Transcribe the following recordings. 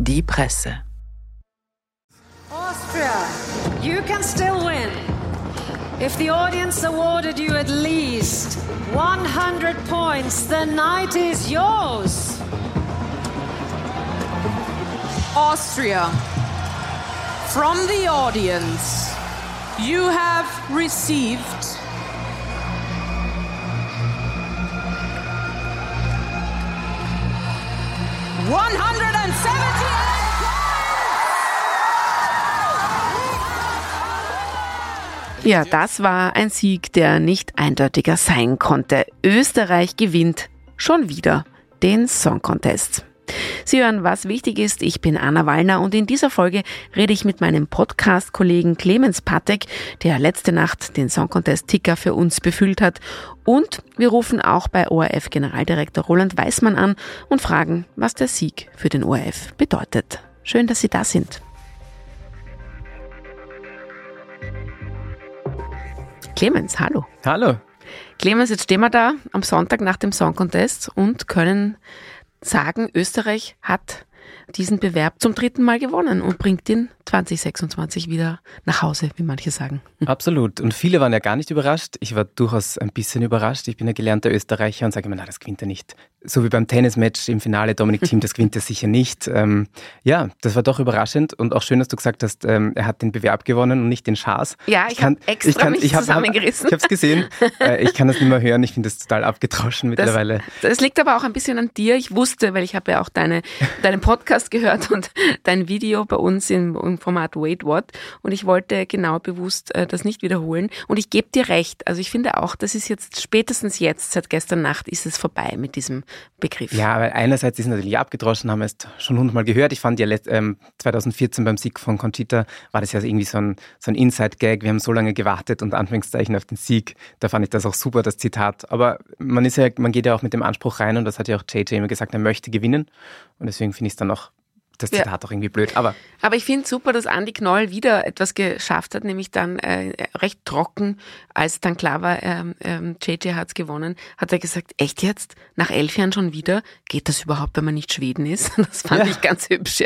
Die Presse. Austria, you can still win. If the audience awarded you at least 100 points, the night is yours. Austria, from the audience, you have received 178 Ja, das war ein Sieg, der nicht eindeutiger sein konnte. Österreich gewinnt schon wieder den Song Contest. Sie hören, was wichtig ist. Ich bin Anna Wallner und in dieser Folge rede ich mit meinem Podcast-Kollegen Clemens Patek, der letzte Nacht den Song Contest-Ticker für uns befüllt hat. Und wir rufen auch bei ORF-Generaldirektor Roland Weismann an und fragen, was der Sieg für den ORF bedeutet. Schön, dass Sie da sind. Clemens, hallo. Hallo. Clemens, jetzt stehen wir da am Sonntag nach dem Song Contest und können sagen, Österreich hat diesen Bewerb zum 3. Mal gewonnen und bringt ihn 2026 wieder nach Hause, wie manche sagen. Absolut. Und viele waren ja gar nicht überrascht. Ich war durchaus ein bisschen überrascht. Ich bin ein gelernter Österreicher und sage immer, na, das gewinnt er nicht. So wie beim Tennismatch im Finale, Dominic Thiem, das gewinnt er sicher nicht. Ja, das war doch überraschend und auch schön, dass du gesagt hast, er hat den Bewerb gewonnen und nicht den Schaas. Ja, ich habe extra mich zusammengerissen. Ich habe es gesehen. Ich kann das nicht mehr hören. Ich finde das total abgedroschen mittlerweile. Das liegt aber auch ein bisschen an dir. Ich wusste, weil ich habe ja auch deinen Podcast gehört und dein Video bei uns im Format Wait What und ich wollte genau bewusst das nicht wiederholen und ich gebe dir recht. Also ich finde auch, das ist jetzt spätestens jetzt, seit gestern Nacht, ist es vorbei mit diesem Begriff. Ja, weil einerseits ist es natürlich abgedroschen, haben wir es schon 100-mal gehört. Ich fand ja 2014 beim Sieg von Conchita war das ja irgendwie so ein Inside-Gag. Wir haben so lange gewartet und Anführungszeichen auf den Sieg. Da fand ich das auch super, das Zitat. Aber man geht ja auch mit dem Anspruch rein und das hat ja auch JJ immer gesagt, er möchte gewinnen und deswegen finde ich es dann auch das Zitat auch irgendwie blöd. Aber ich finde es super, dass Andi Knoll wieder etwas geschafft hat, nämlich dann recht trocken, als dann klar war, JJ hat es gewonnen, hat er gesagt, echt jetzt? Nach 11 Jahren schon wieder? Geht das überhaupt, wenn man nicht Schweden ist? Das fand ich ganz hübsch.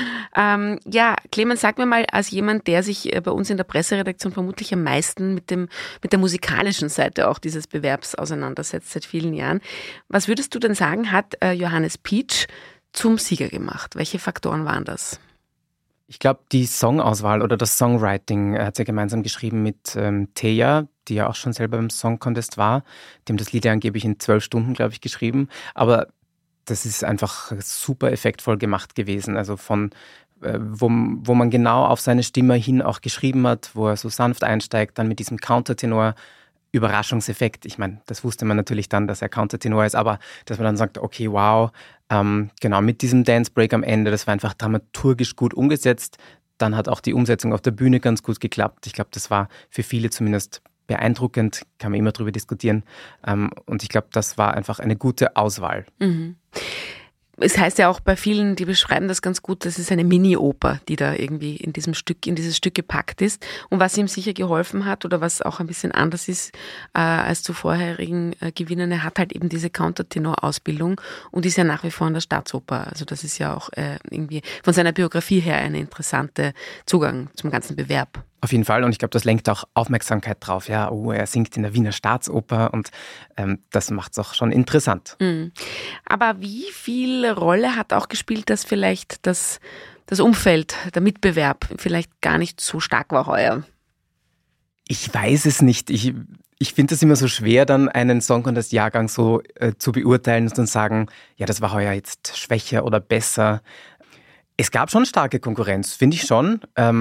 Ja. Clemens, sag mir mal, als jemand, der sich bei uns in der Presseredaktion vermutlich am meisten mit der musikalischen Seite auch dieses Bewerbs auseinandersetzt seit vielen Jahren, was würdest du denn sagen, hat Johannes Pietsch zum Sieger gemacht? Welche Faktoren waren das? Ich glaube, die Songauswahl oder das Songwriting hat er gemeinsam geschrieben mit Teja, die ja auch schon selber im Song Contest war. Die haben das Lied ja angeblich in 12 Stunden, glaube ich, geschrieben. Aber das ist einfach super effektvoll gemacht gewesen. Also von wo man genau auf seine Stimme hin auch geschrieben hat, wo er so sanft einsteigt, dann mit diesem Countertenor, Überraschungseffekt. Ich meine, das wusste man natürlich dann, dass er Countertenor ist, aber dass man dann sagt, okay, wow, genau, mit diesem Dance Break am Ende, das war einfach dramaturgisch gut umgesetzt. Dann hat auch die Umsetzung auf der Bühne ganz gut geklappt. Ich glaube, das war für viele zumindest beeindruckend, kann man immer drüber diskutieren. Und ich glaube, das war einfach eine gute Auswahl. Mhm. Es heißt ja auch bei vielen, die beschreiben das ganz gut, das ist eine Mini-Oper, die da irgendwie in dieses Stück gepackt ist. Und was ihm sicher geholfen hat oder was auch ein bisschen anders ist als zu vorherigen Gewinnern, er hat halt eben diese Countertenor-Ausbildung und ist ja nach wie vor an der Staatsoper. Also das ist ja auch irgendwie von seiner Biografie her ein interessanter Zugang zum ganzen Bewerb. Auf jeden Fall und ich glaube, das lenkt auch Aufmerksamkeit drauf. Ja, er singt in der Wiener Staatsoper und das macht es auch schon interessant. Mhm. Aber wie viel Rolle hat auch gespielt, dass vielleicht das Umfeld, der Mitbewerb vielleicht gar nicht so stark war heuer? Ich weiß es nicht. Ich finde es immer so schwer, dann einen Song Contest Jahrgang so zu beurteilen und dann sagen, ja, das war heuer jetzt schwächer oder besser. Es gab schon starke Konkurrenz, finde ich schon.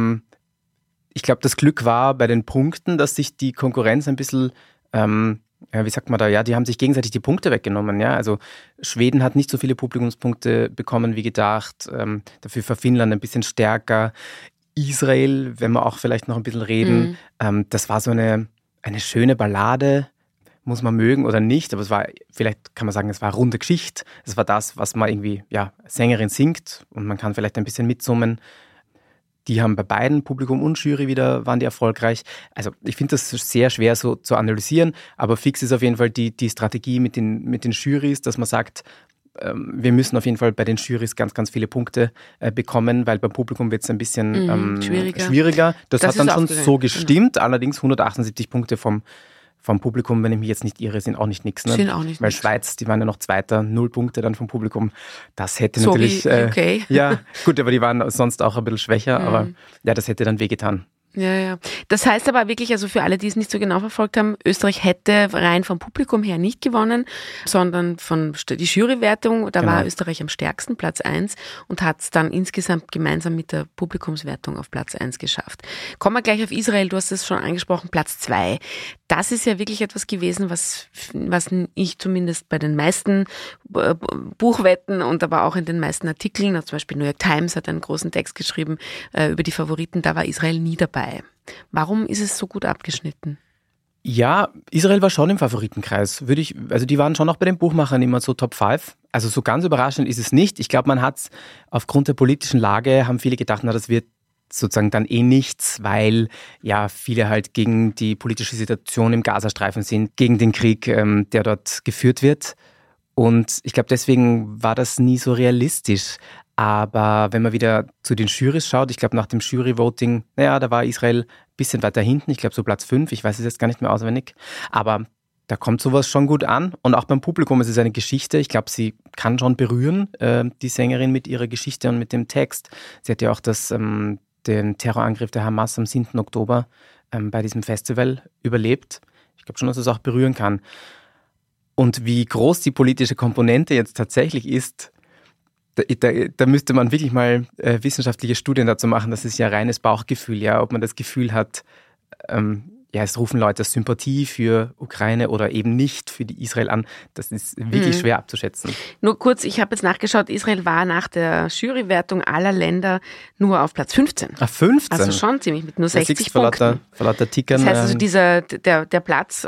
Ich glaube, das Glück war bei den Punkten, dass sich die Konkurrenz ein bisschen, wie sagt man da, ja, die haben sich gegenseitig die Punkte weggenommen. Ja? Also Schweden hat nicht so viele Publikumspunkte bekommen wie gedacht, dafür war Finnland ein bisschen stärker. Israel, wenn wir auch vielleicht noch ein bisschen reden, das war so eine schöne Ballade, muss man mögen oder nicht, aber es war, vielleicht kann man sagen, es war eine runde Geschichte. Es war das, was man irgendwie, ja, Sängerin singt und man kann vielleicht ein bisschen mitsummen. Die haben bei beiden, Publikum und Jury wieder, waren die erfolgreich. Also ich finde das sehr schwer so zu analysieren, aber fix ist auf jeden Fall die Strategie mit den Jurys, dass man sagt, wir müssen auf jeden Fall bei den Jurys ganz, ganz viele Punkte bekommen, weil beim Publikum wird es ein bisschen schwieriger. Das hat dann schon so gestimmt, allerdings 178 Punkte vom Publikum, wenn ich mich jetzt nicht irre, sind auch nicht nix. Ne? Sind auch nicht Weil nix. Schweiz, die waren ja noch Zweiter, 0 Punkte dann vom Publikum. Das hätte so natürlich... Wie UK. Ja, gut, aber die waren sonst auch ein bisschen schwächer, aber ja, das hätte dann wehgetan. Ja. Das heißt aber wirklich, also für alle, die es nicht so genau verfolgt haben, Österreich hätte rein vom Publikum her nicht gewonnen, sondern von die Jurywertung, da war Österreich am stärksten, Platz 1, und hat es dann insgesamt gemeinsam mit der Publikumswertung auf Platz 1 geschafft. Kommen wir gleich auf Israel, du hast es schon angesprochen, Platz 2. Das ist ja wirklich etwas gewesen, was ich zumindest bei den meisten Buchwetten und aber auch in den meisten Artikeln, zum Beispiel New York Times hat einen großen Text geschrieben über die Favoriten, da war Israel nie dabei. Warum ist es so gut abgeschnitten? Ja, Israel war schon im Favoritenkreis, also die waren schon auch bei den Buchmachern immer so Top 5. Also so ganz überraschend ist es nicht. Ich glaube, man hat es aufgrund der politischen Lage, haben viele gedacht, das wird sozusagen dann nichts, weil ja viele halt gegen die politische Situation im Gazastreifen sind, gegen den Krieg, der dort geführt wird. Und ich glaube, deswegen war das nie so realistisch. Aber wenn man wieder zu den Jurys schaut, ich glaube nach dem Jury-Voting, da war Israel ein bisschen weiter hinten, ich glaube so Platz 5, ich weiß es jetzt gar nicht mehr auswendig, aber da kommt sowas schon gut an und auch beim Publikum ist es eine Geschichte, ich glaube sie kann schon berühren, die Sängerin mit ihrer Geschichte und mit dem Text. Sie hat ja auch den Terrorangriff der Hamas am 7. Oktober bei diesem Festival überlebt. Ich glaube schon, dass es auch berühren kann. Und wie groß die politische Komponente jetzt tatsächlich ist, da müsste man wirklich mal wissenschaftliche Studien dazu machen. Das ist ja reines Bauchgefühl, ja, ob man das Gefühl hat, es rufen Leute Sympathie für Ukraine oder eben nicht für die Israel an. Das ist wirklich schwer abzuschätzen. Nur kurz, ich habe jetzt nachgeschaut, Israel war nach der Jurywertung aller Länder nur auf Platz 15. 15? Also schon ziemlich, mit nur 60 Punkten. Vor lauter Tickern. Das heißt also, der Platz,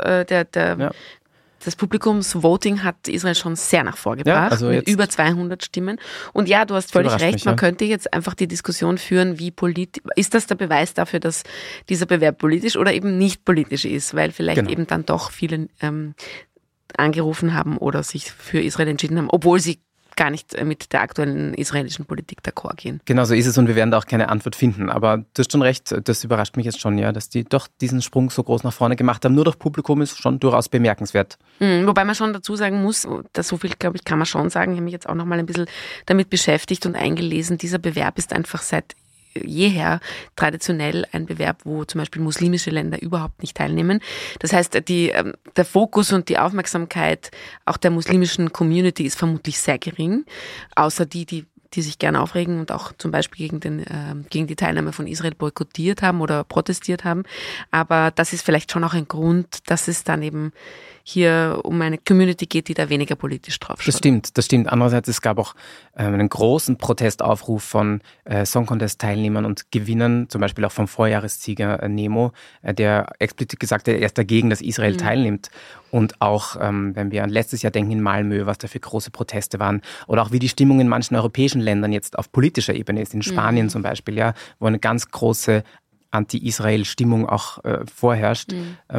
das Publikumsvoting hat Israel schon sehr nach vorgebracht, mit über 200 Stimmen. Und ja, du hast völlig recht, man könnte jetzt einfach die Diskussion führen, wie ist das der Beweis dafür, dass dieser Bewerb politisch oder eben nicht politisch ist, weil vielleicht eben dann doch viele angerufen haben oder sich für Israel entschieden haben, obwohl sie gar nicht mit der aktuellen israelischen Politik d'accord gehen. Genau so ist es und wir werden da auch keine Antwort finden. Aber du hast schon recht, das überrascht mich jetzt schon, ja, dass die doch diesen Sprung so groß nach vorne gemacht haben. Nur durch Publikum ist schon durchaus bemerkenswert. Wobei man schon dazu sagen muss, dass so viel, glaube ich, kann man schon sagen, ich habe mich jetzt auch noch mal ein bisschen damit beschäftigt und eingelesen, dieser Bewerb ist einfach seit jeher traditionell ein Bewerb, wo zum Beispiel muslimische Länder überhaupt nicht teilnehmen. Das heißt, der Fokus und die Aufmerksamkeit auch der muslimischen Community ist vermutlich sehr gering, außer die sich gerne aufregen und auch zum Beispiel gegen die Teilnahme von Israel boykottiert haben oder protestiert haben. Aber das ist vielleicht schon auch ein Grund, dass es dann eben hier um eine Community geht, die da weniger politisch drauf schaut. Das stimmt. Andererseits, es gab auch einen großen Protestaufruf von Song Contest-Teilnehmern und Gewinnern, zum Beispiel auch vom Vorjahressieger Nemo, der explizit gesagt hat, er ist dagegen, dass Israel teilnimmt. Und auch, wenn wir an letztes Jahr denken in Malmö, was da für große Proteste waren, oder auch wie die Stimmung in manchen europäischen Ländern jetzt auf politischer Ebene ist, in Spanien zum Beispiel, ja, wo eine ganz große Anti-Israel-Stimmung auch vorherrscht.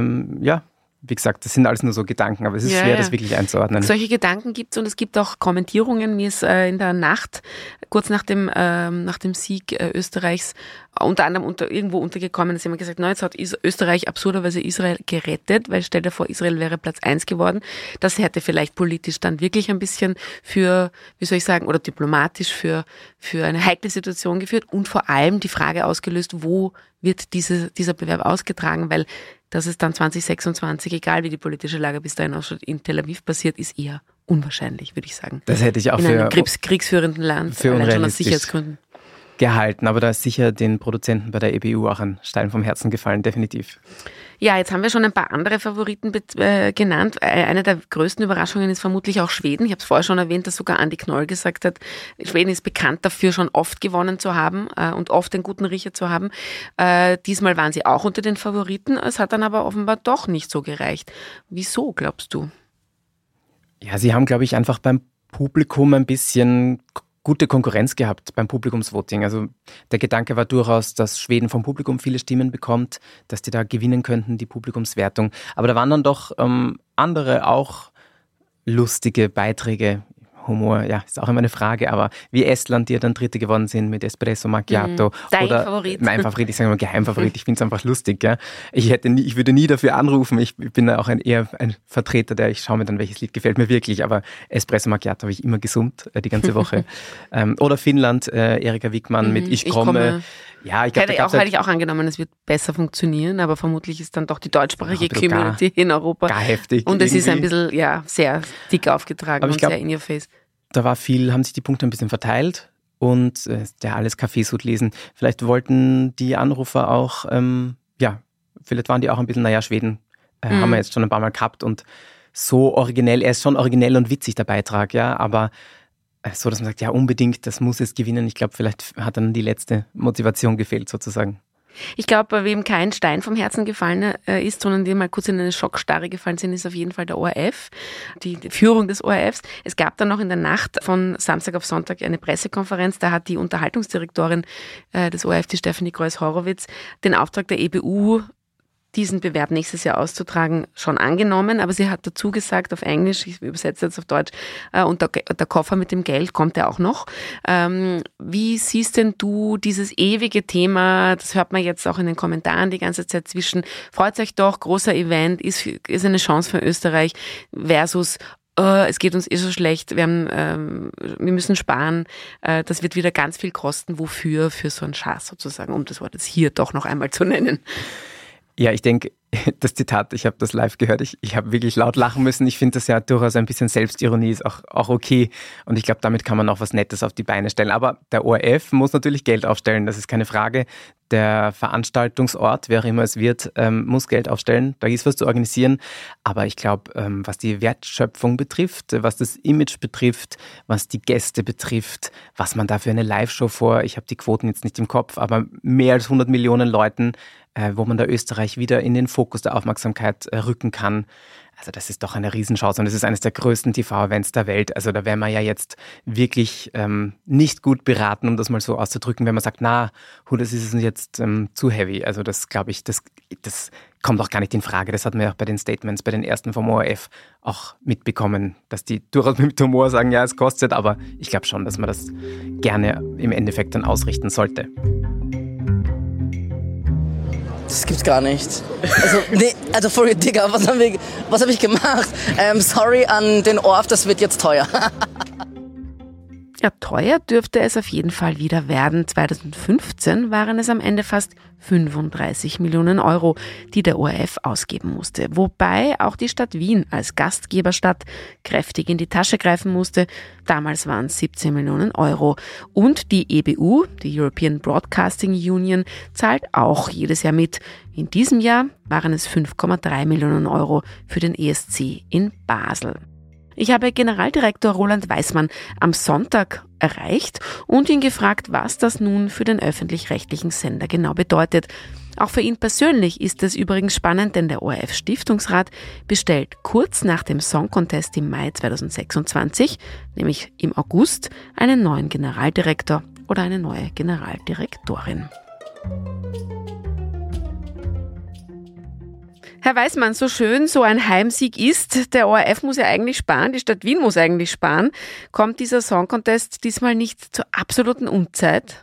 Wie gesagt, das sind alles nur so Gedanken, aber es ist schwer, das wirklich einzuordnen. Solche Gedanken gibt es und es gibt auch Kommentierungen. Mir ist in der Nacht, kurz nach dem Sieg Österreichs, unter anderem irgendwo untergekommen, dass jemand gesagt hat, jetzt hat Österreich absurderweise Israel gerettet, weil stell dir vor, Israel wäre Platz 1 geworden. Das hätte vielleicht politisch dann wirklich ein bisschen für, wie soll ich sagen, oder diplomatisch für eine heikle Situation geführt und vor allem die Frage ausgelöst, wo wird dieser Bewerb ausgetragen, weil dass es dann 2026, egal wie die politische Lage bis dahin ausschaut, in Tel Aviv passiert, ist eher unwahrscheinlich, würde ich sagen. Das hätte ich auch in einem kriegsführenden Land, für allein schon aus Sicherheitsgründen. Gehalten, aber da ist sicher den Produzenten bei der EBU auch ein Stein vom Herzen gefallen, definitiv. Ja, jetzt haben wir schon ein paar andere Favoriten genannt. Eine der größten Überraschungen ist vermutlich auch Schweden. Ich habe es vorher schon erwähnt, dass sogar Andi Knoll gesagt hat, Schweden ist bekannt dafür, schon oft gewonnen zu haben und oft einen guten Riecher zu haben. Diesmal waren sie auch unter den Favoriten. Es hat dann aber offenbar doch nicht so gereicht. Wieso, glaubst du? Ja, sie haben, glaube ich, einfach beim Publikum ein bisschen gute Konkurrenz gehabt beim Publikumsvoting. Also der Gedanke war durchaus, dass Schweden vom Publikum viele Stimmen bekommt, dass die da gewinnen könnten, die Publikumswertung. Aber da waren dann doch andere auch lustige Beiträge. Humor, ja, ist auch immer eine Frage, aber wie Estland, die ja dann Dritte geworden sind mit Espresso Macchiato. Dein Favorit. Mein Favorit, ich sage immer Geheimfavorit, ich finde es einfach lustig. Ja. Ich würde nie dafür anrufen, ich bin da auch eher ein Vertreter, ich schaue mir dann, welches Lied gefällt mir wirklich, aber Espresso Macchiato habe ich immer gesummt, die ganze Woche. Oder Finnland, Erika Wickmann mit Ich komme. Ja, ich glaub, hätte ich auch angenommen, es wird besser funktionieren, aber vermutlich ist dann doch die deutschsprachige Community in Europa. Gar heftig. Und es ist ein bisschen, sehr dick aufgetragen aber und sehr in your face. Da haben sich die Punkte ein bisschen verteilt und alles Kaffeesud lesen. Vielleicht wollten die Anrufer auch, vielleicht waren die auch ein bisschen, Schweden haben wir jetzt schon ein paar Mal gehabt und so originell, er ist schon originell und witzig, der Beitrag, ja, aber so, dass man sagt, ja, unbedingt, das muss es gewinnen. Ich glaube, vielleicht hat dann die letzte Motivation gefehlt, sozusagen. Ich glaube, wem kein Stein vom Herzen gefallen ist, sondern die mal kurz in eine Schockstarre gefallen sind, ist auf jeden Fall der ORF, die Führung des ORFs. Es gab dann noch in der Nacht von Samstag auf Sonntag eine Pressekonferenz, da hat die Unterhaltungsdirektorin des ORF, die Stefanie Greuß-Horowitz, den Auftrag der EBU, diesen Bewerb nächstes Jahr auszutragen, schon angenommen, aber sie hat dazu gesagt auf Englisch, ich übersetze jetzt auf Deutsch, und der Koffer mit dem Geld kommt ja auch noch. Wie siehst denn du dieses ewige Thema, das hört man jetzt auch in den Kommentaren die ganze Zeit zwischen, freut euch doch, großer Event, ist eine Chance für Österreich, versus es geht uns so schlecht, wir müssen sparen, das wird wieder ganz viel kosten, wofür? Für so einen Schatz sozusagen, um das Wort jetzt hier doch noch einmal zu nennen. Ja, ich denke, das Zitat, ich habe das live gehört, ich habe wirklich laut lachen müssen. Ich finde das ja durchaus ein bisschen Selbstironie, ist auch okay. Und ich glaube, damit kann man auch was Nettes auf die Beine stellen. Aber der ORF muss natürlich Geld aufstellen, das ist keine Frage. Der Veranstaltungsort, wer auch immer es wird, muss Geld aufstellen. Da ist was zu organisieren. Aber ich glaube, was die Wertschöpfung betrifft, was das Image betrifft, was die Gäste betrifft, was man da für eine Live-Show ich habe die Quoten jetzt nicht im Kopf, aber mehr als 100 Millionen Leuten, wo man da Österreich wieder in den Fokus der Aufmerksamkeit rücken kann. Also das ist doch eine Riesenchance und es ist eines der größten TV-Events der Welt. Also da wäre man ja jetzt wirklich nicht gut beraten, um das mal so auszudrücken, wenn man sagt, das ist jetzt zu heavy. Also das glaube ich, das kommt auch gar nicht in Frage. Das hat man ja auch bei den Statements, bei den ersten vom ORF auch mitbekommen, dass die durchaus mit Humor sagen, ja, es kostet, aber ich glaube schon, dass man das gerne im Endeffekt dann ausrichten sollte. Das gibt's gar nicht. Also voll Digga, was hab ich gemacht? Sorry an den ORF, das wird jetzt teuer. Ja, teuer dürfte es auf jeden Fall wieder werden. 2015 waren es am Ende fast 35 Millionen Euro, die der ORF ausgeben musste. Wobei auch die Stadt Wien als Gastgeberstadt kräftig in die Tasche greifen musste. Damals waren es 17 Millionen Euro. Und die EBU, die European Broadcasting Union, zahlt auch jedes Jahr mit. In diesem Jahr waren es 5,3 Millionen Euro für den ESC in Basel. Ich habe Generaldirektor Roland Weismann am Sonntag erreicht und ihn gefragt, was das nun für den öffentlich-rechtlichen Sender genau bedeutet. Auch für ihn persönlich ist es übrigens spannend, denn der ORF-Stiftungsrat bestellt kurz nach dem Song Contest im Mai 2026, nämlich im August, einen neuen Generaldirektor oder eine neue Generaldirektorin. Herr Weismann, so schön so ein Heimsieg ist, der ORF muss ja eigentlich sparen, die Stadt Wien muss eigentlich sparen. Kommt dieser Song Contest diesmal nicht zur absoluten Unzeit?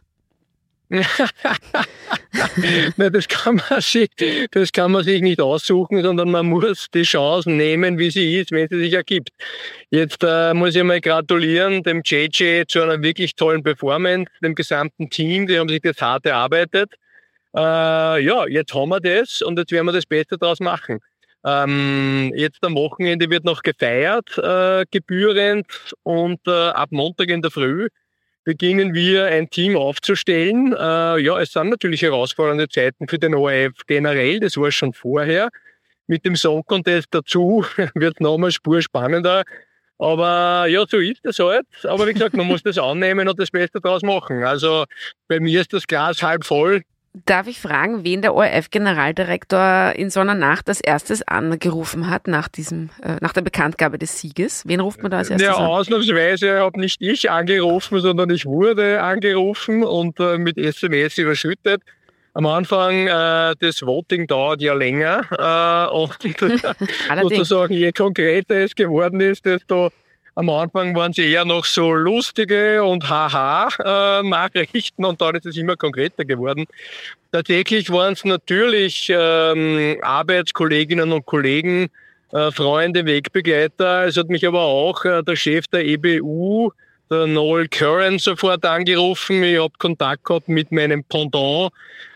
Nein, das kann man sich nicht aussuchen, sondern man muss die Chance nehmen, wie sie ist, wenn sie sich ergibt. Jetzt muss ich mal gratulieren dem JJ zu einer wirklich tollen Performance, dem gesamten Team, die haben sich das hart erarbeitet. Jetzt haben wir das und jetzt werden wir das Beste daraus machen. Jetzt am Wochenende wird noch gefeiert, gebührend, und ab Montag in der Früh beginnen wir ein Team aufzustellen. Es sind natürlich herausfordernde Zeiten für den ORF generell, das war schon vorher. Mit dem Song Contest dazu wird es nochmal Spur spannender. Aber ja, so ist es halt. Aber wie gesagt, man muss das annehmen und das Beste daraus machen. Also bei mir ist das Glas halb voll. Darf ich fragen, wen der ORF-Generaldirektor in so einer Nacht als erstes angerufen hat nach der Bekanntgabe des Sieges? Wen ruft man da als erstes an? Ja, ausnahmsweise habe nicht ich angerufen, sondern ich wurde angerufen und mit SMS überschüttet. Am Anfang, das Voting dauert ja länger und sozusagen je konkreter es geworden ist, desto Am Anfang waren sie eher noch so lustige und Haha-Nachrichten und dann ist es immer konkreter geworden. Tatsächlich waren es natürlich Arbeitskolleginnen und Kollegen, Freunde, Wegbegleiter. Es hat mich aber auch der Chef der EBU, der Noel Curran, sofort angerufen. Ich habe Kontakt gehabt mit meinem Pendant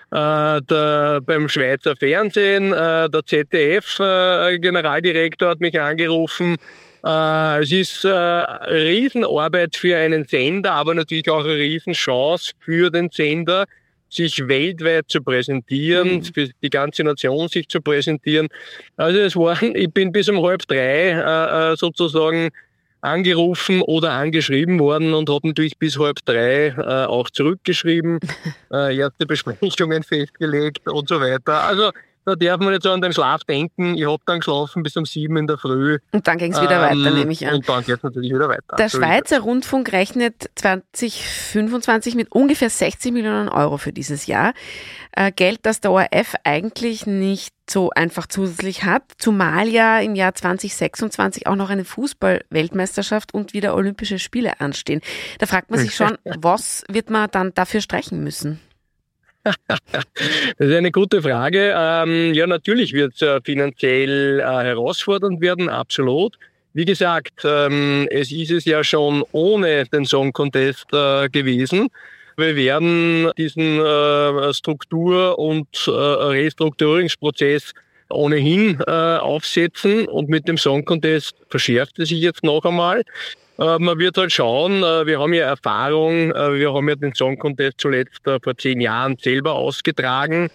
beim Schweizer Fernsehen. Der ZDF-Generaldirektor hat mich angerufen. Es ist Riesenarbeit für einen Sender, aber natürlich auch eine Riesenchance für den Sender, sich weltweit zu präsentieren, für die ganze Nation sich zu präsentieren. Also ich bin bis um 2:30 sozusagen angerufen oder angeschrieben worden und habe natürlich bis 2:30 auch zurückgeschrieben, erste Besprechungen festgelegt und so weiter. Also da darf man jetzt an den Schlaf denken. Ich habe dann geschlafen bis um 7 in der Früh. Und dann ging es wieder weiter, nehme ich an. Und dann geht es natürlich wieder weiter. Der Schweizer Rundfunk rechnet 2025 mit ungefähr 60 Millionen Euro für dieses Jahr. Geld, das der ORF eigentlich nicht so einfach zusätzlich hat, zumal ja im Jahr 2026 auch noch eine Fußball-Weltmeisterschaft und wieder Olympische Spiele anstehen. Da fragt man sich schon, was wird man dann dafür streichen müssen? Das ist eine gute Frage. Ja, natürlich wird es finanziell herausfordernd werden, absolut. Wie gesagt, es ist es ja schon ohne den Song Contest gewesen. Wir werden diesen Struktur- und Restrukturierungsprozess ohnehin aufsetzen und mit dem Song Contest verschärft es sich jetzt noch einmal. Man wird halt schauen, wir haben ja Erfahrung, wir haben ja den Song Contest zuletzt vor 10 Jahren selber ausgetragen,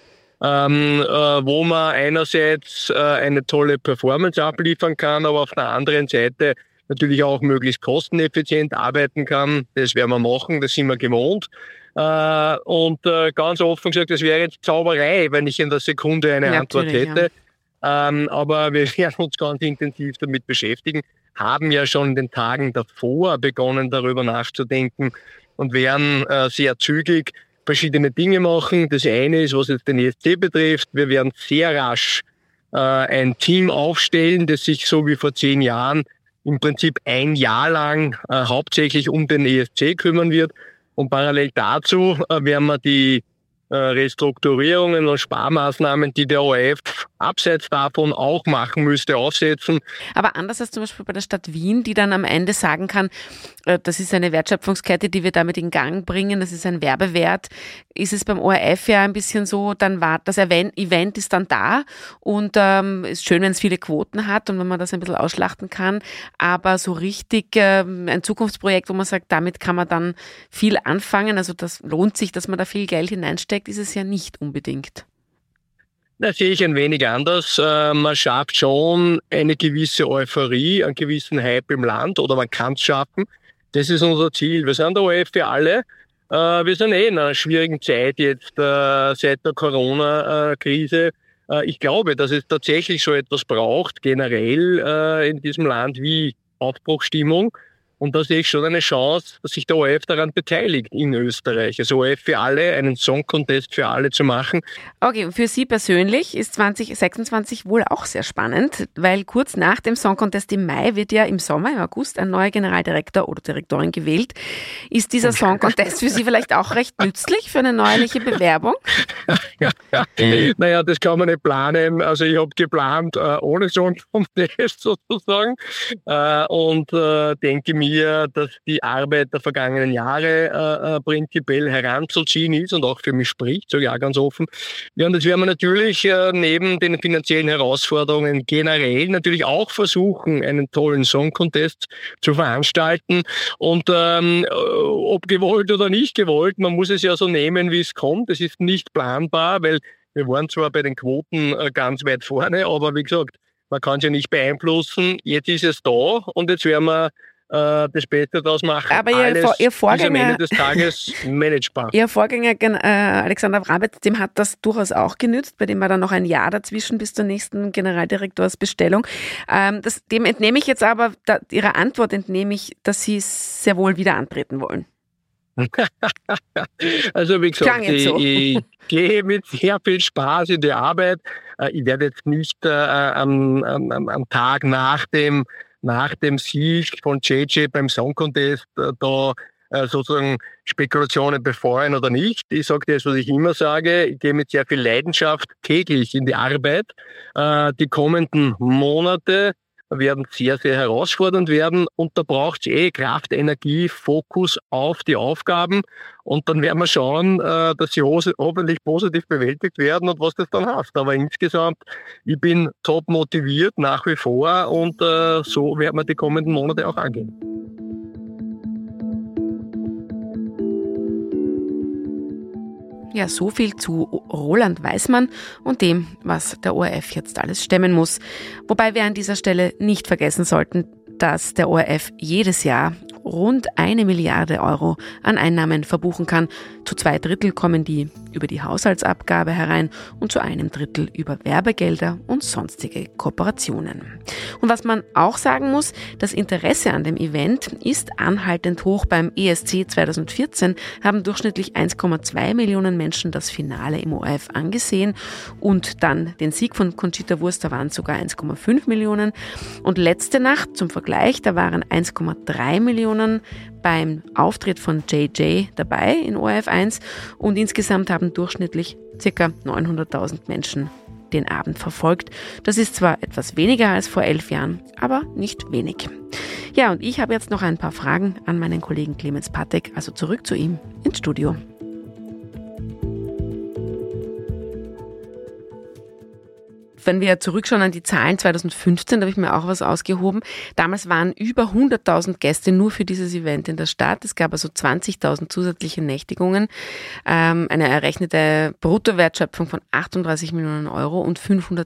wo man einerseits eine tolle Performance abliefern kann, aber auf der anderen Seite natürlich auch möglichst kosteneffizient arbeiten kann. Das werden wir machen, das sind wir gewohnt. Und ganz offen gesagt, das wäre jetzt Zauberei, wenn ich in der Sekunde eine Antwort hätte. Ja. Aber wir werden uns ganz intensiv damit beschäftigen, haben ja schon in den Tagen davor begonnen, darüber nachzudenken und werden sehr zügig verschiedene Dinge machen. Das eine ist, was jetzt den ESC betrifft, wir werden sehr rasch ein Team aufstellen, das sich so wie vor 10 Jahren im Prinzip ein Jahr lang hauptsächlich um den ESC kümmern wird. Und parallel dazu werden wir die Restrukturierungen und Sparmaßnahmen, die der ORF abseits davon auch machen müsste, aufsetzen. Aber anders als zum Beispiel bei der Stadt Wien, die dann am Ende sagen kann, das ist eine Wertschöpfungskette, die wir damit in Gang bringen, das ist ein Werbewert, ist es beim ORF ja ein bisschen so, dann war das Event ist dann da und ist schön, wenn es viele Quoten hat und wenn man das ein bisschen ausschlachten kann, aber so richtig ein Zukunftsprojekt, wo man sagt, damit kann man dann viel anfangen, also das lohnt sich, dass man da viel Geld hineinsteckt, ist es ja nicht unbedingt. Das sehe ich ein wenig anders. Man schafft schon eine gewisse Euphorie, einen gewissen Hype im Land oder man kann es schaffen. Das ist unser Ziel. Wir sind der ORF für alle. Wir sind in einer schwierigen Zeit jetzt seit der Corona-Krise. Ich glaube, dass es tatsächlich so etwas braucht, generell in diesem Land wie Aufbruchsstimmung. Und da sehe ich schon eine Chance, dass sich der ORF daran beteiligt in Österreich. Also ORF für alle, einen Song-Contest für alle zu machen. Okay, und für Sie persönlich ist 2026 wohl auch sehr spannend, weil kurz nach dem Song-Contest im Mai wird ja im Sommer, im August, ein neuer Generaldirektor oder Direktorin gewählt. Ist dieser Song-Contest für Sie vielleicht auch recht nützlich für eine neuerliche Bewerbung? Naja, das kann man nicht planen. Also ich habe geplant ohne Song-Contest sozusagen und denke mir, dass die Arbeit der vergangenen Jahre prinzipiell heranzuziehen ist und auch für mich spricht, sage ich auch ganz offen. Ja, und das werden wir natürlich neben den finanziellen Herausforderungen generell natürlich auch versuchen, einen tollen Song-Contest zu veranstalten. Und ob gewollt oder nicht gewollt, man muss es ja so nehmen, wie es kommt. Es ist nicht planbar, weil wir waren zwar bei den Quoten ganz weit vorne, aber wie gesagt, man kann es ja nicht beeinflussen. Jetzt ist es da und jetzt werden wir das Beste daraus machen. Aber Ihr Vorgänger, ist am Ende des Tages managebar. Ihr Vorgänger Alexander Wrabetz, dem hat das durchaus auch genützt, bei dem war dann noch ein Jahr dazwischen bis zur nächsten Generaldirektorsbestellung. Dem entnehme ich jetzt aber, Ihrer Antwort entnehme ich, dass Sie sehr wohl wieder antreten wollen. Also wie gesagt, ich gehe mit sehr viel Spaß in die Arbeit. Ich werde jetzt nicht am Tag nach nach dem Sieg von JJ beim Song Contest sozusagen Spekulationen befeuern oder nicht. Ich sage dir das, was ich immer sage, ich gehe mit sehr viel Leidenschaft täglich in die Arbeit. Die kommenden Monate werden sehr, sehr herausfordernd werden und da braucht es Kraft, Energie, Fokus auf die Aufgaben und dann werden wir schauen, dass sie hoffentlich positiv bewältigt werden und was das dann heißt. Aber insgesamt, ich bin top motiviert nach wie vor und so werden wir die kommenden Monate auch angehen. Ja, so viel zu Roland Weismann und dem, was der ORF jetzt alles stemmen muss. Wobei wir an dieser Stelle nicht vergessen sollten, dass der ORF jedes Jahr rund 1 Milliarde Euro an Einnahmen verbuchen kann. Zu 2/3 kommen die über die Haushaltsabgabe herein und zu 1/3 über Werbegelder und sonstige Kooperationen. Und was man auch sagen muss, das Interesse an dem Event ist anhaltend hoch. Beim ESC 2014 haben durchschnittlich 1,2 Millionen Menschen das Finale im ORF angesehen und dann den Sieg von Conchita Wurst, da waren es sogar 1,5 Millionen. Und letzte Nacht zum Vergleich, da waren 1,3 Millionen beim Auftritt von JJ dabei in ORF 1 und insgesamt haben durchschnittlich ca. 900.000 Menschen den Abend verfolgt. Das ist zwar etwas weniger als vor 11 Jahren, aber nicht wenig. Ja, und ich habe jetzt noch ein paar Fragen an meinen Kollegen Clemens Patek, also zurück zu ihm ins Studio. Wenn wir zurückschauen an die Zahlen 2015, da habe ich mir auch was ausgehoben. Damals waren über 100.000 Gäste nur für dieses Event in der Stadt. Es gab also 20.000 zusätzliche Nächtigungen, eine errechnete Bruttowertschöpfung von 38 Millionen Euro und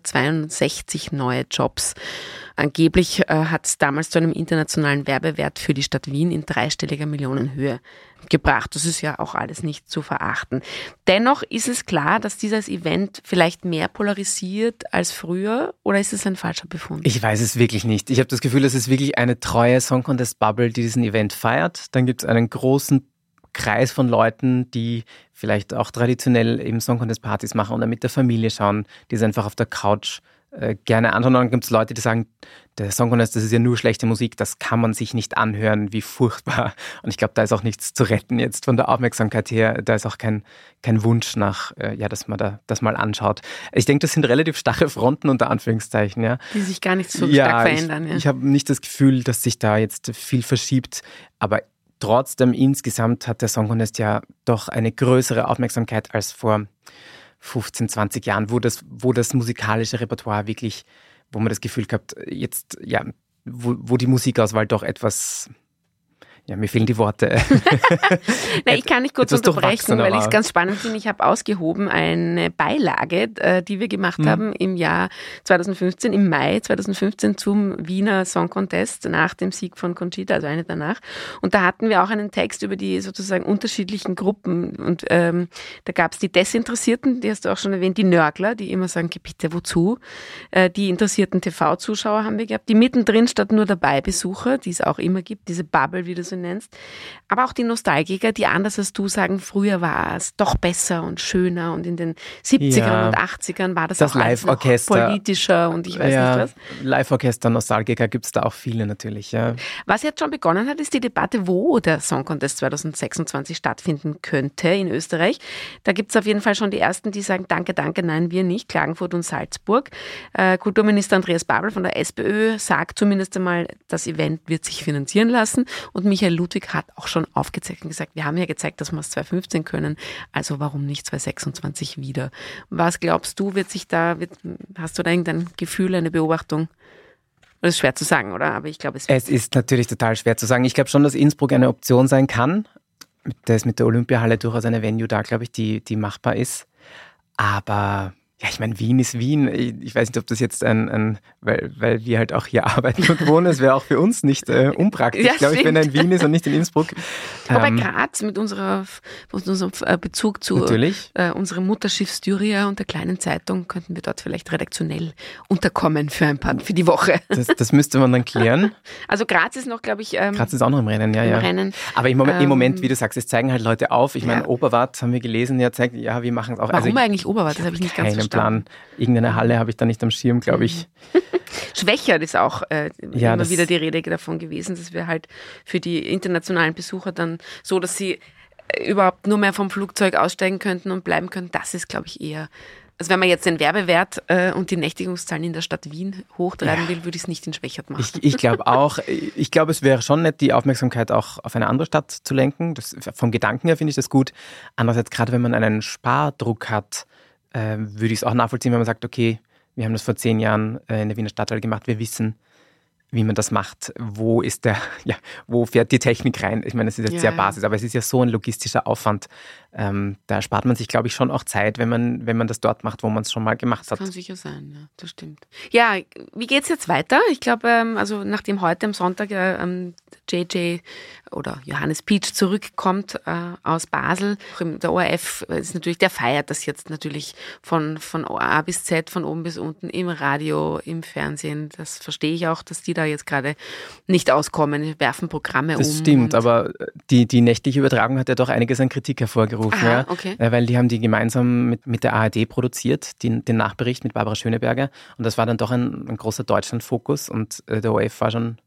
562 neue Jobs. Angeblich hat es damals zu einem internationalen Werbewert für die Stadt Wien in dreistelliger Millionenhöhe gebracht. Das ist ja auch alles nicht zu verachten. Dennoch ist es klar, dass dieses Event vielleicht mehr polarisiert als früher, oder ist es ein falscher Befund? Ich weiß es wirklich nicht. Ich habe das Gefühl, es ist wirklich eine treue Song Contest Bubble, die diesen Event feiert. Dann gibt es einen großen Kreis von Leuten, die vielleicht auch traditionell eben Song Contest Partys machen oder mit der Familie schauen, die es einfach auf der Couch gerne anschauen. Und dann gibt es Leute, die sagen, der Song Contest, das ist ja nur schlechte Musik, das kann man sich nicht anhören, wie furchtbar. Und ich glaube, da ist auch nichts zu retten jetzt von der Aufmerksamkeit her. Da ist auch kein Wunsch nach, dass man da das mal anschaut. Ich denke, das sind relativ starre Fronten unter Anführungszeichen. Ja. Die sich gar nicht so stark verändern. Ich habe nicht das Gefühl, dass sich da jetzt viel verschiebt, aber trotzdem insgesamt hat der Song Contest ja doch eine größere Aufmerksamkeit als vor 15, 20 Jahren, wo das musikalische Repertoire wirklich, wo man das Gefühl gehabt, jetzt, ja, wo die Musikauswahl doch etwas, ja, mir fehlen die Worte. Ich kann nicht kurz unterbrechen, weil ich es ganz spannend finde. Ich habe ausgehoben eine Beilage, die wir gemacht haben im Jahr 2015, im Mai 2015 zum Wiener Song Contest nach dem Sieg von Conchita, also eine danach. Und da hatten wir auch einen Text über die sozusagen unterschiedlichen Gruppen. Und da gab es die Desinteressierten, die hast du auch schon erwähnt, die Nörgler, die immer sagen, bitte, wozu? Die interessierten TV-Zuschauer haben wir gehabt, die mittendrin statt nur dabei Besucher, die es auch immer gibt, diese Bubble, wie du so nennst, aber auch die Nostalgiker, die anders als du sagen, früher war es doch besser und schöner und in den 70ern und 80ern war das auch Live-Orchester politischer und ich weiß nicht was. Live-Orchester, Nostalgiker gibt es da auch viele natürlich. Ja. Was jetzt schon begonnen hat, ist die Debatte, wo der Song Contest 2026 stattfinden könnte in Österreich. Da gibt es auf jeden Fall schon die Ersten, die sagen, danke, nein, wir nicht, Klagenfurt und Salzburg. Kulturminister Andreas Babel von der SPÖ sagt zumindest einmal, das Event wird sich finanzieren lassen und Michael Ludwig hat auch schon aufgezeigt und gesagt, wir haben ja gezeigt, dass wir es 2015 können, also warum nicht 2026 wieder? Was glaubst du, hast du da irgendein Gefühl, eine Beobachtung? Das ist schwer zu sagen, oder? Aber ich glaube, es ist natürlich total schwer zu sagen. Ich glaube schon, dass Innsbruck eine Option sein kann. Da ist mit der Olympiahalle durchaus eine Venue da, glaube ich, die machbar ist. Aber ja, ich meine, Wien ist Wien. Ich weiß nicht, ob das jetzt weil wir halt auch hier arbeiten und wohnen, es wäre auch für uns nicht unpraktisch, ja, glaube ich, wenn er in Wien ist und nicht in Innsbruck. Aber Graz mit unserem Bezug zu unserem Mutterschiff Styria und der kleinen Zeitung könnten wir dort vielleicht redaktionell unterkommen für die Woche. Das müsste man dann klären. Also Graz ist noch, glaube ich... Graz ist auch noch im Rennen, ja. Rennen. Aber im Moment, wie du sagst, es zeigen halt Leute auf. Ich meine, Oberwart, haben wir gelesen, zeigt, ja, wir machen es auch. Warum eigentlich Oberwart? Das habe ich nicht ganz verstanden. Plan. Irgendeine Halle habe ich da nicht am Schirm, glaube ich. Schwächert ist auch immer wieder die Rede davon gewesen, dass wir halt für die internationalen Besucher dann so, dass sie überhaupt nur mehr vom Flugzeug aussteigen könnten und bleiben können. Das ist, glaube ich, eher... Also wenn man jetzt den Werbewert und die Nächtigungszahlen in der Stadt Wien hochtreiben will, würde ich es nicht in Schwächert machen. Ich glaube auch. Ich glaube, es wäre schon nett, die Aufmerksamkeit auch auf eine andere Stadt zu lenken. Vom Gedanken her finde ich das gut. Andererseits, gerade wenn man einen Spardruck hat, würde ich es auch nachvollziehen, wenn man sagt, okay, wir haben das vor 10 Jahren in der Wiener Stadthalle gemacht, wir wissen, wie man das macht. Wo fährt die Technik rein? Ich meine, das ist jetzt sehr Basis, aber es ist ja so ein logistischer Aufwand. Da spart man sich, glaube ich, schon auch Zeit, wenn man das dort macht, wo man es schon mal gemacht hat. Das kann sicher sein, ja, das stimmt. Ja, wie geht's jetzt weiter? Ich glaube, also nachdem heute am Sonntag JJ oder Johannes Pietsch zurückkommt aus Basel, der ORF ist natürlich, der feiert das jetzt natürlich von A bis Z, von oben bis unten, im Radio, im Fernsehen. Das verstehe ich auch, dass die da jetzt gerade nicht auskommen, die werfen Programme um. Das stimmt, aber die nächtliche Übertragung hat ja doch einiges an Kritik hervorgerufen. Aha, okay. Weil die haben die gemeinsam mit der ARD produziert, den Nachbericht mit Barbara Schöneberger. Und das war dann doch ein großer Deutschlandfokus und der ORF war schon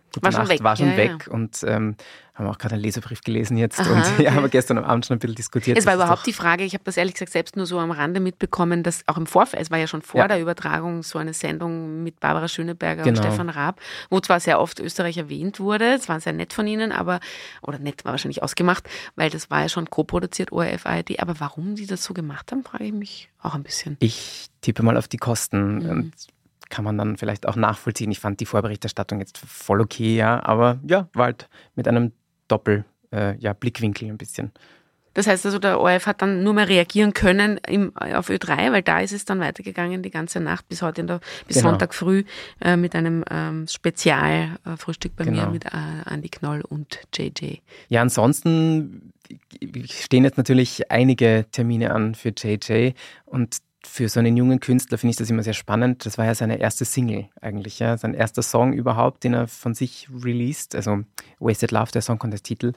weg. Und haben auch gerade einen Leserbrief gelesen jetzt. Aha, und okay. haben wir gestern am Abend schon ein bisschen diskutiert. Es war überhaupt die Frage, ich habe das ehrlich gesagt selbst nur so am Rande mitbekommen, dass auch im Vorfeld, es war ja schon vor der Übertragung so eine Sendung mit Barbara Schöneberger und Stefan Raab, wo zwar sehr oft Österreich erwähnt wurde, es war sehr nett von ihnen, oder nett war wahrscheinlich ausgemacht, weil das war ja schon co-produziert, ORF, ARD, aber warum die das so gemacht haben, frage ich mich auch ein bisschen. Ich tippe mal auf die Kosten und kann man dann vielleicht auch nachvollziehen. Ich fand die Vorberichterstattung jetzt voll okay, aber war halt mit einem Blickwinkel ein bisschen. Das heißt also, der ORF hat dann nur mehr reagieren können auf Ö3, weil da ist es dann weitergegangen die ganze Nacht bis heute bis Sonntag früh mit einem Spezialfrühstück bei mir mit Andi Knoll und JJ. Ja, ansonsten stehen jetzt natürlich einige Termine an für JJ und für so einen jungen Künstler finde ich das immer sehr spannend. Das war ja seine erste Single eigentlich, sein erster Song überhaupt, den er von sich released, also Wasted Love, der Song Contest Titel.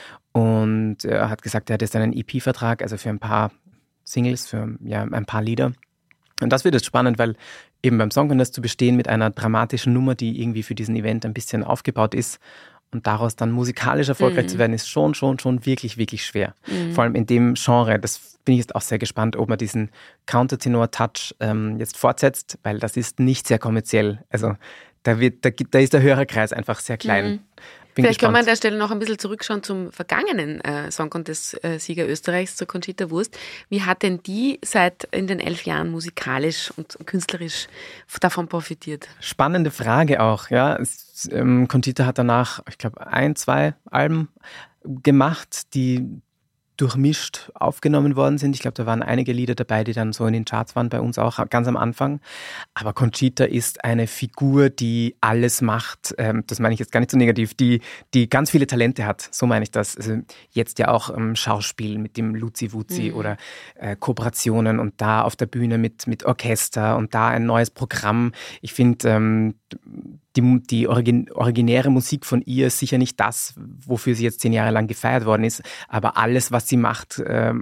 Und er hat gesagt, er hat jetzt einen EP-Vertrag, also für ein paar Singles, für ein paar Lieder. Und das wird jetzt spannend, weil eben beim Song Contest zu bestehen mit einer dramatischen Nummer, die irgendwie für diesen Event ein bisschen aufgebaut ist, und daraus dann musikalisch erfolgreich zu werden, ist schon wirklich, wirklich schwer. Vor allem in dem Genre, das bin ich jetzt auch sehr gespannt, ob man diesen Countertenor-Touch jetzt fortsetzt, weil das ist nicht sehr kommerziell. Also da ist der Hörerkreis einfach sehr klein. Vielleicht können wir an der Stelle noch ein bisschen zurückschauen zum vergangenen Song Contest-Sieger Österreichs, zur Conchita Wurst. Wie hat denn die seit in den 11 Jahren musikalisch und künstlerisch davon profitiert? Spannende Frage auch, ja. Conchita hat danach, ich glaube, 1-2 Alben gemacht, die durchmischt aufgenommen worden sind. Ich glaube, da waren einige Lieder dabei, die dann so in den Charts waren, bei uns auch ganz am Anfang. Aber Conchita ist eine Figur, die alles macht. Das meine ich jetzt gar nicht so negativ, die ganz viele Talente hat. So meine ich das. Also jetzt ja auch Schauspiel mit dem Luzi Wuzi oder Kooperationen und da auf der Bühne mit Orchester und da ein neues Programm. Ich finde, die originäre Musik von ihr ist sicher nicht das, wofür sie jetzt 10 Jahre lang gefeiert worden ist, aber alles, was sie macht,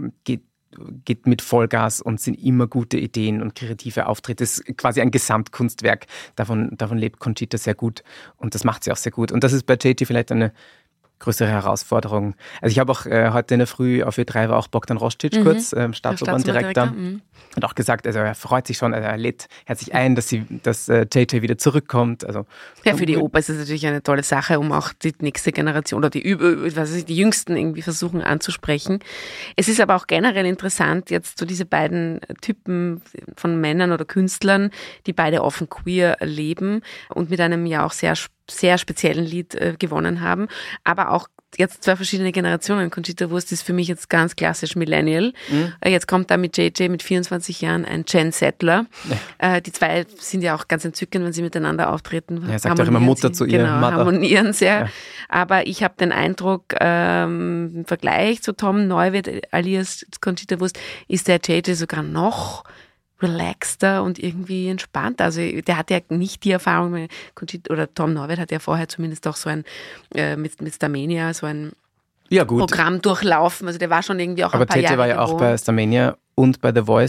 geht mit Vollgas und sind immer gute Ideen und kreative Auftritte. Es ist quasi ein Gesamtkunstwerk. Davon lebt Conchita sehr gut und das macht sie auch sehr gut. Und das ist bei JJ vielleicht eine größere Herausforderung. Also ich habe auch heute in der Früh auf Ö3 war auch Bogdan Rostic kurz, Staatsoperndirektor, hat auch gesagt, also er freut sich schon, also er lädt herzlich ein, dass JJ wieder zurückkommt. Also ja, für die Oper ist es natürlich eine tolle Sache, um auch die nächste Generation oder die Jüngsten irgendwie versuchen anzusprechen. Es ist aber auch generell interessant, jetzt so diese beiden Typen von Männern oder Künstlern, die beide offen queer leben und mit einem ja auch sehr speziellen Lied gewonnen haben, aber auch jetzt 2 verschiedene Generationen. Conchita Wurst ist für mich jetzt ganz klassisch Millennial. Jetzt kommt da mit JJ mit 24 Jahren ein Gen Settler. Die 2 sind ja auch ganz entzückend, wenn sie miteinander auftreten. Er sagt auch immer Mutter zu ihr. Genau, harmonieren sehr. Ja. Aber ich habe den Eindruck, im Vergleich zu Tom Neuwirth alias Conchita Wurst ist der JJ sogar noch relaxter und irgendwie entspannter. Also der hat ja nicht die Erfahrung, oder Tom Neuwirth hat ja vorher zumindest auch so ein, mit Starmania, so ein Programm durchlaufen. Also der war schon irgendwie auch aber ein paar Jahre war ja auch bei Starmania und bei The Voice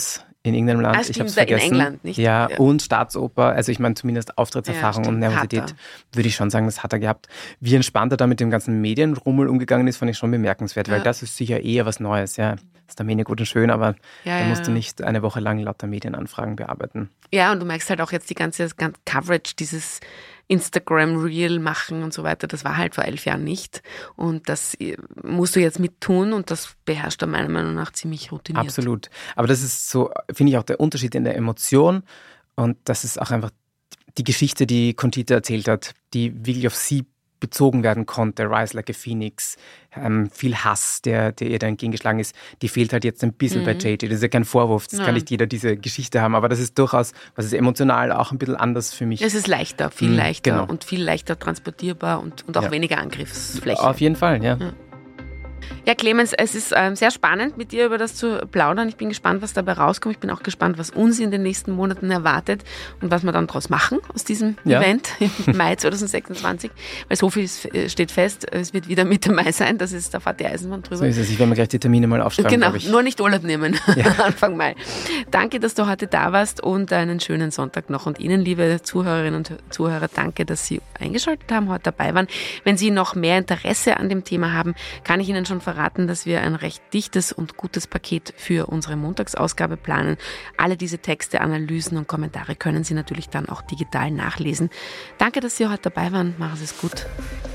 in irgendeinem Land. Stimmt, ich habe es vergessen. in England, nicht? Ja, und Staatsoper. Also ich meine zumindest Auftrittserfahrung und Nervosität würde ich schon sagen, das hat er gehabt. Wie entspannt er da mit dem ganzen Medienrummel umgegangen ist, fand ich schon bemerkenswert, weil das ist sicher eher was Neues. Ja, ist der Medien gut und schön, aber da musst du nicht eine Woche lang lauter Medienanfragen bearbeiten. Ja, und du merkst halt auch jetzt das ganze Coverage, dieses Instagram-Reel machen und so weiter, das war halt vor 11 Jahren nicht. Und das musst du jetzt mit tun und das beherrscht er meiner Meinung nach ziemlich routiniert. Absolut. Aber das ist so, finde ich, auch der Unterschied in der Emotion und das ist auch einfach die Geschichte, die Conchita erzählt hat, die wirklich auf sie bezogen werden konnte, Rise Like a Phoenix, viel Hass, der ihr da entgegengeschlagen ist, die fehlt halt jetzt ein bisschen bei JJ. Das ist ja kein Vorwurf, das kann nicht jeder diese Geschichte haben, aber das ist durchaus, was ist emotional auch ein bisschen anders für mich. Es ist leichter, viel leichter und viel leichter transportierbar und auch weniger Angriffsfläche. Auf jeden Fall, ja. Ja, Clemens, es ist sehr spannend, mit dir über das zu plaudern. Ich bin gespannt, was dabei rauskommt. Ich bin auch gespannt, was uns in den nächsten Monaten erwartet und was wir dann daraus machen aus diesem Event im Mai 2026. Weil so viel steht fest, es wird wieder Mitte Mai sein, da fährt die Eisenbahn drüber. So ist es, ich werde mir gleich die Termine mal aufschreiben, Genau, nur nicht Urlaub nehmen, Anfang Mai. Danke, dass du heute da warst und einen schönen Sonntag noch. Und Ihnen, liebe Zuhörerinnen und Zuhörer, danke, dass Sie eingeschaltet haben, heute dabei waren. Wenn Sie noch mehr Interesse an dem Thema haben, kann ich Ihnen schon verraten, dass wir ein recht dichtes und gutes Paket für unsere Montagsausgabe planen. Alle diese Texte, Analysen und Kommentare können Sie natürlich dann auch digital nachlesen. Danke, dass Sie heute dabei waren. Machen Sie es gut.